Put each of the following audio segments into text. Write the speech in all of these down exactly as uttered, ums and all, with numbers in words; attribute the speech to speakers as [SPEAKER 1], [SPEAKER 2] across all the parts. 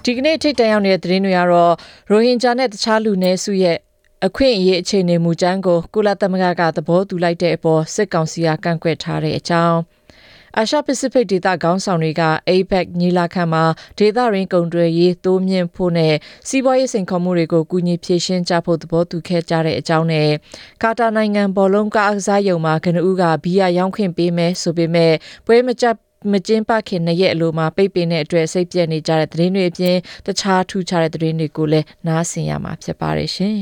[SPEAKER 1] ဒီကနေ့ထိတ်တန့်ရောက်နေတဲ့သတင်းတွေကတော့ရိုဟင်ဂျာနဲ့တခြားလူနည်းစုရဲ့အခွင့်အရေးအခြေအနေမူကြမ်းကိုကုလသမဂ္ဂကသဘောတူလိုက်တဲ့အပေါ်စစ်ကောင်စီကကန့်ကွက်ထားတဲ့အကြောင်းအာရှပစိဖိတ်ဒေသခေါင်းဆောင်တွေက A PEC ညီလာခံမှာဒေသရင်းကုန်သွယ်ရေးတိုးမြင့်ဖို့နဲ့စီးပွားရေးစိန်ခေါ်မှုတွေကိုကူညီဖြေရှင်းကြဖို့သဘောတူခဲ့ကြတဲ့အကြောင်းနဲ့ကာတာနိုင်ငံဘော်လုံးကားစားရုံမှာကနဦးကဘီယာရောင်းခွင့်ပေးမယ်ဆိုပေမဲ့ပွဲမကျမကျင်းပခင်နှစ်ရက်အလိုမှာပိတ်ပင်တဲ့အတွက်စိတ်ပြက်နေကြတဲ့သတင်းတွေအပြင်တခြားထူးခြားတဲ့သတင်းတွေကိုလည်းနားဆင်ရမှာဖြစ်ပါတယ်ရှင်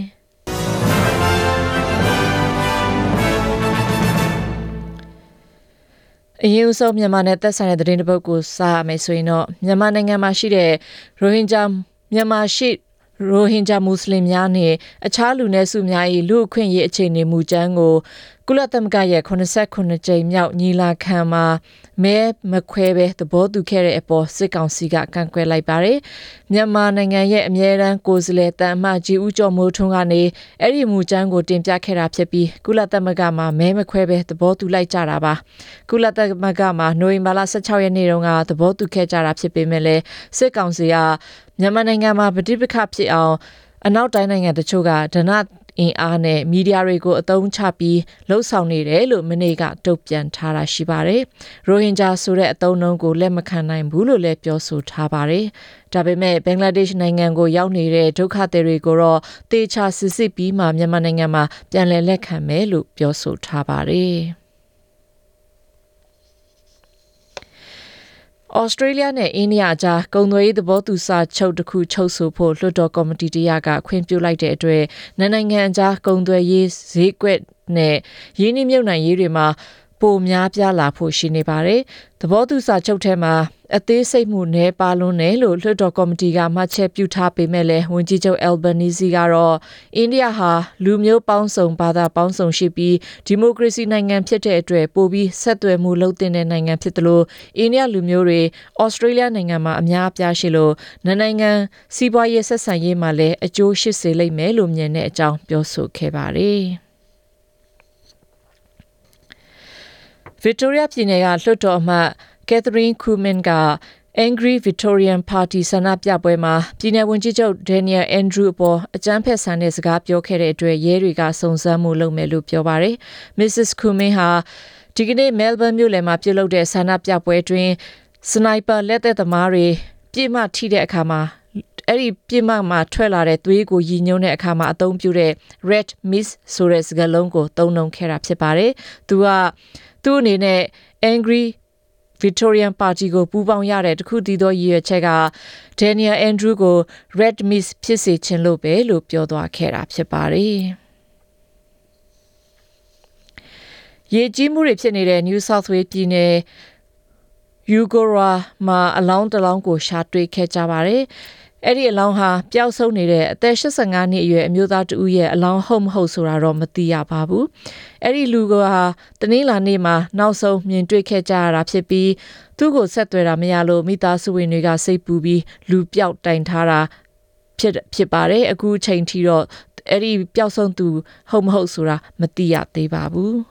[SPEAKER 1] အရင်ဆုံးမြန်မာနဲ့သက်ဆိုင်တဲ့သတင်းတစ်ပုဒ်ကိုစားရမယ်ဆိုရင်တော့မြန်မာနိုင်ငံမှာရှိတဲ့ရိုဟင်ဂျာမြန်မာရှိရိုဟင်ဂျာမွတ်စလင်များနဲ့အခြားလူနည်းစုများ၏လူအခွင့်အရေးအခြေအနေမူကြမ်းကိုကုလသမဂ္ဂရဲ့eighty-nineကြိမ်မြောက်ညီလာခံမှာမဲမခွဲပဲသဘောတူခဲ့တဲ့အပေါ်စစ်ကောင်စီကကန့်ကွက်လိုက်ပါတယ်။မြန်မာနိုင်ငံရဲ့အမြဲတမ်းကိုယ်စားလှယ်တန်အမတ်ကြီးဦးကျော်မိုးထွန်းကနေအဲ့ဒီမူကြမ်းကိုတင်ပြခဲ့တာဖြစ်ပြီးကုလသမဂ္ဂမှာမဲမခွဲပဲသဘောတူလိုက်ကြတာပါ။ကုလသမဂ္ဂမှာနိုဝင်ဘာလsixteenရက်နေ့တုန်းကသဘောတူခဲ့ကြတာဖြစ်ပေမဲ့လည်းစစ်ကောင်စီကမြန်မာနိုင်ငံမှာပဋိပက္ခဖြစ်အောင်အနောက်တိုင်းနိုင်ငံတချို့ကဒဏအင်အားနဲ့မီဒီယာတွေကိုအသုံးချပြီးလှုပ်ဆောင်နေတယ်လို့မနေ့ကတုံ့ပြန်ထားတာရှိပါတယ်။ရိုဟင်ဂျာဆိုတဲ့အသုံးအနှုန်းကိုလက်မခံနိုင်ဘူးလို့လည်းပြောဆိုထားပါတယ်။ဒါပေမဲ့ဘင်္ဂလားဒေ့ရှ်နိုင်ငံကိုရောက်နေတဲ့ဒုက္ခသည်တွေကိုတော့တေချာစစ်စစ်ပြီးမှမြန်မာနိုင်ငံမှာပြန်လည်လက်ခံမယ်လို့ပြောဆိုထားပါတယ်။ဩစတြေးလျနဲ့အိန္ဒိယအကြားကုန်သွယ်ရေးသဘောတူစာချုပ်တစ်ခုချုပ်ဆိုဖို့လွှတ်တော်ကော်မတီတရကခွင့်ပြုလိုက်တဲ့အတွက်နိုင်ငံအကြားကုန်သွယ်ရေးဈေးကွက်နဲ့ရင်းနှီးမြှုပ်နှံရေးတွေမှာပိုများပြားလာဖို့ရှိနေပါတယ်။သဘောတူစာချုပ်ထဲမှာအသေးစိတ်မှုနည်းပါလွန်းတယ်လို့လွှတ်တော်ကော်မတီကမှတ်ချက်ပြုထားပေမဲ့လည်းဝန်ကြီးချုပ် Albanese ကတော့အိန္ဒိယဟာလူမျိုးပေါင်းစုံဘာသာပေါင်းစုံရှိပြီးဒီမိုကရေစီနိုင်ငံဖြစ်တဲ့အတွက်ပိုပြီးဆက်သွယ်မှုလုပ်တဲ့နိုင်ငံဖြစ်တယ်လို့အိန္ဒိယလူမျိုးတွေဩစတြေးလျနိုင်ငံမှာအများအပြားရှိလို့နိုင်ငံစီးပွားရေးဆက်ဆံရေးမှာလည်းအကျိုးရှိစေလိမ့်မယ်လို့မြင်တဲ့အကြောင်းပြောဆိုခဲ့ပါတယ်။ Victoria ပြည်နယ်ကလွှတ်တော်အမတ် Catherine Cummins က Angry Victorian Party ဆန္ဒပြပွဲမှာပြည်နယ်ဝန်ကြီးချုပ် Daniel Andrews အပေါ်အကြမ်းဖက်ဆန်တဲ့စကားပြောခဲ့တဲ့အတွက်ရဲတွေကစုံစမ်းမှုလုပ်မယ်လို့ပြောပါတယ်။ Missus Cummins ဟာဒီကနေ့ Melbourne မြို့လယ်မှာပြုလုပ်တဲ့ဆန္ဒပြပွဲတွင်စနိုက်ပါလက်သက်သမားတွေပြစ်မှတ်ထိတဲ့အခါမှာအဲ့ဒီပြစ်မှတ်မှာထွက်လာတဲ့သွေးကိုရည်ညွှန်းတဲ့အခါမှာအသုံးပြုတဲ့ red mist ဆိုတဲ့စကားလုံးကိုသုံးနှုန်းခဲ့တာဖြစ်ပါတယ်။သူကသူ့အနေနဲ့ Angry Victorian Party ကိုပူးပေါင်းရတဲ့တခုတည်းသောရည်ရွယ်ချက်က Daniel Andrews ကို Red Mist ဖြစ်စေချင်လို့ပဲလို့ပြောသွားခဲ့တာဖြစ်ပါတယ်။ရေကြီးမှုတွေဖြစ်နေတဲ့ New South Wales ပြည်နယ် Eugowra မှာအလောင်းတစ်လောင်းကိုရှာတွေ့ခဲ့ကြပါတယ်။အဲ့ဒီအလောင်းဟာပျောက်ဆုံးနေတဲ့အသက်eighty-fiveနှစ်အရွယ်အမျိုးသားတဦးရဲ့အလောင်းဟုတ်မဟုတ်ဆိုတာတော့မသိရပါဘူး။အဲ့ဒီလူကဟာတနင်္လာနေ့မှာနောက်ဆုံးမြင်တွေ့ခဲ့ကြရတာဖြစ်ပြီးသူ့ကိုဆက်သွယ်တာမရလို့မိသားစုဝင်တွေကစိတ်ပူပြီးလူပျောက်တိုင်ထားတာဖြစ်ဖြစ်ပါတယ်။အခုချိန်ထိတော့အဲ့ဒီပျောက်ဆုံးသူဟုတ်မဟုတ်ဆိုတာမသိရသေးပါဘူး။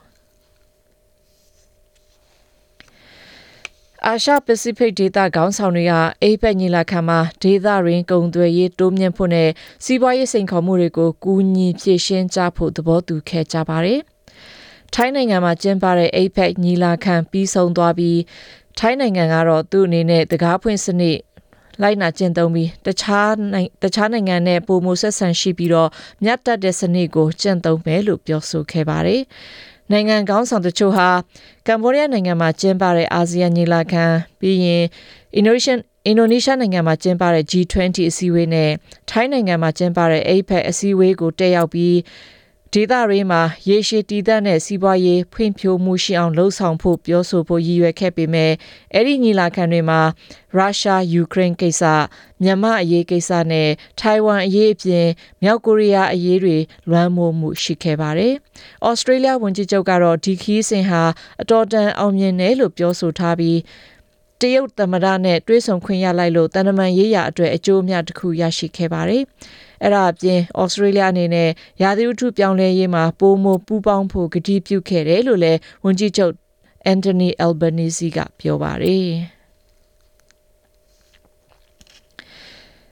[SPEAKER 1] အာရှပစိဖိတ်ဒေသခေါင်းဆောင်တွေက A PEC ညီလာခံမှာဒေသရင်းကုန်သွယ်ရေးတိုးမြင့်ဖို့နဲ့စီးပွားရေးစိန်ခေါ်မှုတွေကိုကူညီဖြေရှင်းကြဖို့သဘောတူခဲ့ကြပါတယ်။ထိုင်းနိုင်ငံမှာကျင်းပတဲ့ A PEC ညီလာခံပြီးဆုံးသွားပြီးထိုင်းနိုင်ငံကတော့သူ့အနေနဲ့တကားဖွင့်စနစ်လိုက်နာကျင့်သုံးပြီးတခြားတခြားနိုင်ငံနဲ့ပုံမှုဆက်ဆံရှိပြီးတော့မြတ်တက်တဲ့စနစ်ကိုကျင့်သုံးမယ်လို့ပြောဆိုခဲ့ပါတယ်။နိုင်ငံကောင်းဆောင်တချို့ဟာကမ္ဘောဒီးယားနိုင်ငံမှာကျင်းပတဲ့အာဆီယံညီလာခံပြီးရင်အင်ဒိုနီးရှားအင်ဒိုနီးရှားနိုင်ငံမှာကျင်းပတဲ့ G twenty အစည်းအဝေးနဲ့ထိုင်းနိုင်ငံမှာကျင်းပတဲ့ A PEC အစည်းအဝေးကိုတက်ရောက်ပြီးဒေသရင်းမှာရေရှည်တည်တံ့တဲ့စီးပွားရေးဖွံ့ဖြိုးမှုရှိအောင်လှုံ့ဆော်ဖို့ပြောဆိုဖို့ရည်ရွယ်ခဲ့ပေမဲ့အဲ့ဒီညီလာခံတွေမှာရုရှားယူကရိန်းကိစ္စမြန်မာအရေးကိစ္စနဲ့ထိုင်ဝမ်အရေးအပြင်မြောက်ကိုရီးယားအရေးတွေလွှမ်းမိုးမှုရှိခဲ့ပါတယ်။ဩစတြေးလျဝန်ကြီးချုပ်ကတော့ဒီခီးစဉ်ဟာအတော်တန်အောင်မြင်တယ်လို့ပြောဆိုထားပြီးတရုတ်သမ္မတနဲ့တွေ့ဆုံခွင့်ရလိုက်လို့တန်တမန်ရေးရာအတွက်အကျိုးအမြတ်တစ်ခုရရှိခဲ့ပါတယ်။အဲ့ဒါအပြင်ဩစတြေးလျအနေနဲ့ရာသီဥတုပြောင်းလဲရေးမှာပိုမိုပူးပေါင်းဖို့ကတိပြုခဲ့တယ်လို့လည်းဝန်ကြီးချုပ် Anthony Albanese ကပြောပါတယ်။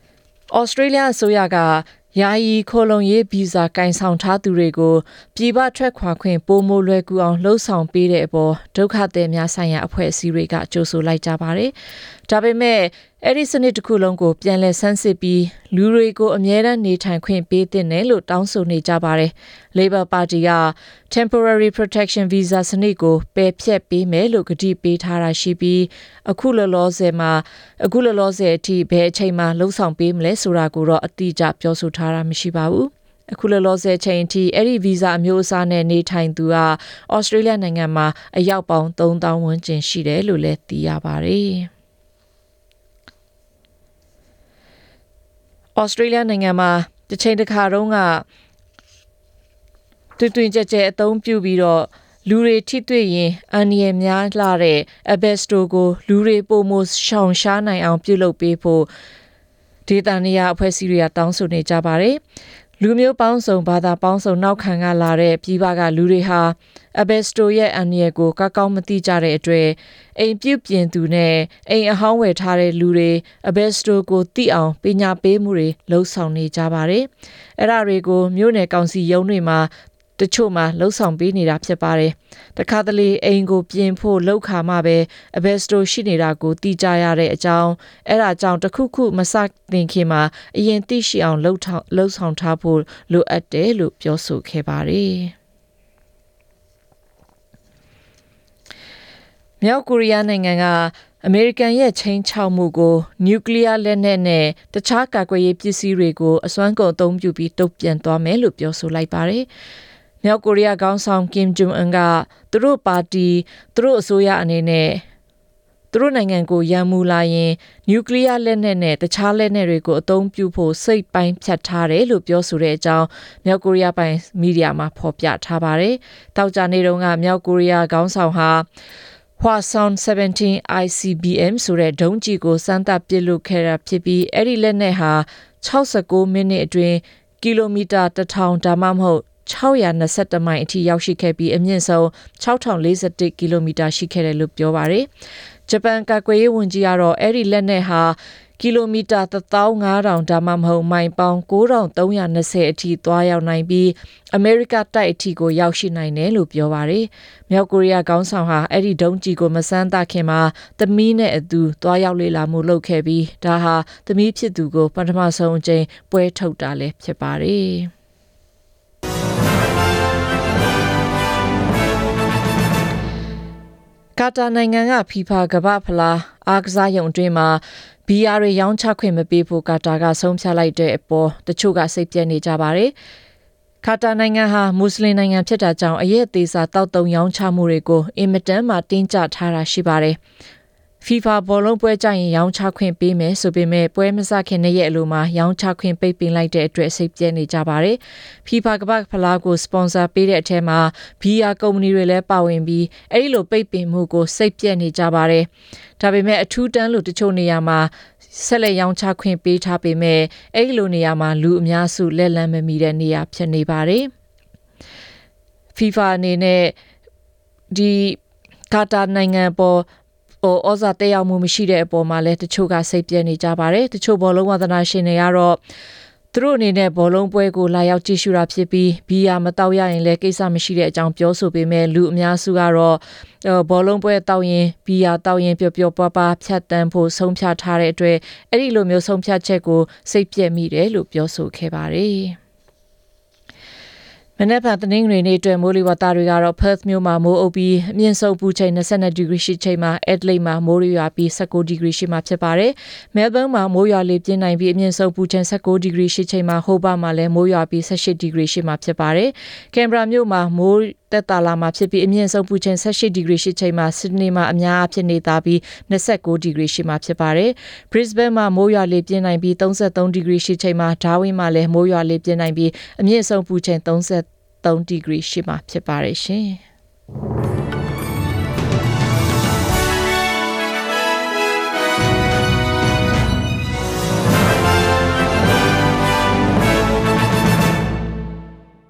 [SPEAKER 1] Australia အစိုးရကယာယီခိုလုံရေးဗီဇာကင်ဆောင်ထားသူတွေကိုပြည်ပထွက်ခွာခွင့်ပိုမိုလွယ်ကူအောင်လှုံ့ဆော်ပေးတဲ့အပေါ်ဒုက္ခသည်များဆိုင်ရာအဖွဲ့အစည်းတွေကကြိုးဆိုလိုက်ကြပါတယ်။ဒါပေမဲ့အဲ့ဒီစနစ်တစ်ခုလုံးကိုပြန်လည်ဆန်းစစ်ပြီးလူတွေကိုအမြဲတမ်းနေထိုင်ခွင့်ပေးသင့်တယ်လို့တောင်းဆိုနေကြပါတယ်။ Labor Party က Temporary Protection Visa စနစ်ကိုပယ်ဖျက်ပေးမယ်လို့ကတိပေးထားတာရှိပြီးအခုလောလောဆယ်မှာအခုလောလောဆယ်အထိဘယ်အချိန်မှလှုံ့ဆော်ပေးမလဲဆိုတာကိုတော့အတိအကျပြောဆိုထားတာမရှိပါဘူး။အခုလောလောဆယ်ချိန်အထိအဲ့ဒီဗီဇာအမျိုးအစားနဲ့နေထိုင်သူကဩစတြေးလျနိုင်ငံမှာအယောက်ပေါင်းသုံးသောင်းဝန်းကျင်ရှိတယ်လို့လည်းသိရပါတယ်။ဩစတြေးလျနိုင်ငံမှာတစ်ချိန်တစ်ခါတုန်းကတွင်တွင်ကြဲကြဲအသုံးပြုပြီးတော့လူတွေထိတွေ့ရင်အန္တရာယ်များလာတဲ့ asbesto ကိုလူတွေပုံမရှောင်ရှားနိုင်အောင်ပြုလုပ်ပေးဖို့ဒေသနေရအဖွဲ့အစည်းတွေကတောင်းဆိုနေကြပါတယ်။လူမျိုးပေါင်းစုံဘာသာပေါင်းစုံနောက်ခံကလာတဲ့ပြည်ပကလူတွေဟာ asbesto ရဲ့အန္တရာယ်ကိုကောက်ကောက်မသိကြတဲ့အတွက်အိမ်ပြုတ်ပြင်သူနဲ့အိမ်အဟောင်းဝယ်ထားတဲ့လူတွေ asbesto ကိုသိအောင်ပညာပေးမှုတွေလှုံ့ဆော်နေကြပါတယ်။အဲ့ဒါတွေကိုမြို့နယ်ကောင်စီရုံးတွေမှာတချို့မှာလှုပ်ဆောင်ပေးနေတာဖြစ်ပါတယ်။တခါတလေအိမ်ကိုပြင်ဖို့လှုပ်ခါမှပဲ asbesto ရှိနေတာကိုသိကြရတဲ့အကြောင်းအဲ့ဒါကြောင့်တခုခုမစတင်ခင်မှာအရင်သိရှိအောင်လှုပ်ထောင်လှုပ်ဆောင်ထားဖို့လိုအပ်တယ်လို့ပြောဆိုခဲ့ပါတယ်။မြောက်ကိုရီးယားနိုင်ငံကအမေရိကန်ရဲ့ချိန်ချောက်မှုကိုနျူကလ িয়ার လက်နက်နဲ့တခြားကာကွယ်ရေးပစ္စည်းတွေကိုအစွမ်းကုန်အသုံးပြုပြီးတုံ့ပြန်သွားမယ်လို့ပြောဆိုလိုက်ပါတယ်။မြောက်ကိုရီးယားခေါင်းဆောင်ကင်ဂျုံအွန်ကသူတို့ပါတီသူတို့အစိုးရအနေနဲ့သူတို့နိုင်ငံကိုရန်မူလာရင်နျူကလ িয়ার လက်နက်နဲ့တခြားလက်နက်တွေကိုအသုံးပြုဖို့စိတ်ပိုင်းဖြတ်ထားတယ်လို့ပြောဆိုတဲ့အကြောင်းမြောက်ကိုရီးယားပိုင်မီဒီယာမှာဖော်ပြထားပါတယ်။တောက်ကြနေတုန်းကမြောက်ကိုရီးယားခေါင်းဆောင်ဟာHwasong ဆဗန်တီး I C B M ဆိုတဲ့ဒုံးကျည်ကိုစမ်းသပ်ပစ်လွှတ်ခဲ့တာဖြစ်ပြီးအဲ့ဒီလက်နက်ဟာ၆၉မိနစ်အတွင်းကီလိုမီတာတစ်ထောင်ဒါမှမဟုတ်၆၂၁မိုင်အထိရောက်ရှိခဲ့ပြီးအမြင့်ဆုံး၆ထောင်လေးဆယ့်တစ်ကီလိုမီတာရှိခဲ့တယ်လို့ပြောပါတယ်။ဂျပန်ကာကွယ်ရေးဝန်ကြီးကတော့အဲ့ဒီလက်နက်ဟာကီလိုမီတာတစ်သောင်းငါးထောင်ဒါမှမဟုတ်မိုင်ပေါင်း၉ထောင်သုံးရာ၂၀အထိသွားရောက်နိုင်ပြီးအမေရိကတိုက်အထိကိုရောက်ရှိနိုင်တယ်လို့ပြောပါတယ်။မြောက်ကိုရီးယားခေါင်းဆောင်ဟာအဲ့ဒီဒုံးကျည်ကိုမစမ်းသပ်ခင်မှာသမီးနဲ့အတူသွားရောက်လေ့လာမှုလုပ်ခဲ့ပြီးဒါဟာသမီးဖြစ်သူကိုပထမဆုံးအကြိမ်ပွဲထုတ်တာလည်းဖြစ်ပါတယ်။ကာတာနိုင်ငံကဖီဖာကမ္ဘာဖလားအားကစားရုံအတွင်းမှာဘီယာတွေရောင်းချခွင့်မပေးဖို့ကာတာကဆုံးဖြတ်လိုက်တဲ့အပေါ်တချို့ကစိတ်ပြည့်နေကြပါတယ်။ကာတာနိုင်ငံဟာမွတ်စလင်နိုင်ငံဖြစ်တာကြောင့်အရက်သေးစာတောက်တုံရောင်းချမှုတွေကိုအင်မတန်မှတင်းကျပ်ထားတာရှိပါတယ်။ FIFA ဘောလုံးပွဲကြရင်ရောင်းချခွင့်ပေးမယ်ဆိုပေမဲ့ပွဲမစခင်နှစ်ရက်အလိုမှာရောင်းချခွင့်ပိတ်ပင်လိုက်တဲ့အတွက်စိတ်ပြည့်နေကြပါတယ်။ FIFA ကမ္ဘာဖလားကိုစပွန်ဆာပေးတဲ့အထက်မှာဘီယာကုမ္ပဏီတွေလည်းပါဝင်ပြီးအဲဒီလိုပိတ်ပင်မှုကိုစိတ်ပြည့်နေကြပါတယ်။ဒါပေမဲ့အထူးတန်းလို့တချို့နေရာမှာဆက်လက်ရောင်းချခွင့်ပေးထားပေမဲ့အဲဒီလိုနေရာမှာလူအများစုလက်လန်းမမီတဲ့နေရာဖြစ်နေပါတယ်။ FIFA အနေနဲ့ဒီကာတာနိုင်ငံပေါ်ဩဇာတက်ရောက်မှုမရှိတဲ့အပေါ်မှာလည်းတချို့ကစိတ်ပြည့်နေကြပါတယ်တချို့ဘောလုံးဝါသနာရှင်တွေကတော့သူတို့အနေနဲ့ဘောလုံးပွဲကိုလာရောက်ကြည့်ရှုတာဖြစ်ပြီးဘီယာမတောက်ရရင်လည်းကိစ္စမရှိတဲ့အကြောင်းပြောဆိုပေမဲ့လူအများစုကတော့ဘောလုံးပွဲတောက်ရင်ဘီယာတောက်ရင်ပျော်ပျော်ပါးပါးဖြတ်တန်းဖို့ဆုံးဖြတ်ထားတဲ့အတွက်အဲ့ဒီလိုမျိုးဆုံးဖြတ်ချက်ကိုစိတ်ပြည့်မိတယ်လို့ပြောဆိုခဲ့ပါတယ်မနေ့ကတနင်္ဂနွေနေ့အတွက်မိုးလေဝသတွေကတော့ Perth မြို့မှာမိုးအုပ်ပြီးအမြင့်ဆုံးပူချိန်၂၂ဒီဂရီရှိချိန်မှာ Adelaide မှာမိုးရွာပြီး၁၉ဒီဂရီရှိမှာဖြစ်ပါတယ်။ Melbourne မှာမိုးရွာလေပြင်းနိုင်ပြီးအမြင့်ဆုံးပူချိန်၁၉ဒီဂရီရှိချိန်မှာ Hobart မှာလည်းမိုးရွာပြီး၁၈ဒီဂရီရှိမှာဖြစ်ပါတယ်။ Canberra မြို့မှာမိုးတက်တာလာမှာဖြစ်ပြီးအမြင့်ဆုံးပူချိန်၁၈ဒီဂရီရှိချိန်မှာ Sydney မှာအများအပြားနေသားပြီး၂၉ဒီဂရီရှိမှာဖြစ်ပါတယ်။ Brisbane မှာမိုးရွာလေပြင်းနိုင်ပြီး၃၃ဒီဂရီရှိချိန်မှာ Darwin မှာလည်းမိုးရွာလေပြင်းနိုင်ပြီးအမြင့်ဆုံးပူချိန်၃၃ဒီဂရီရှိမှာဖြစ်ပါတယ်ရှင်။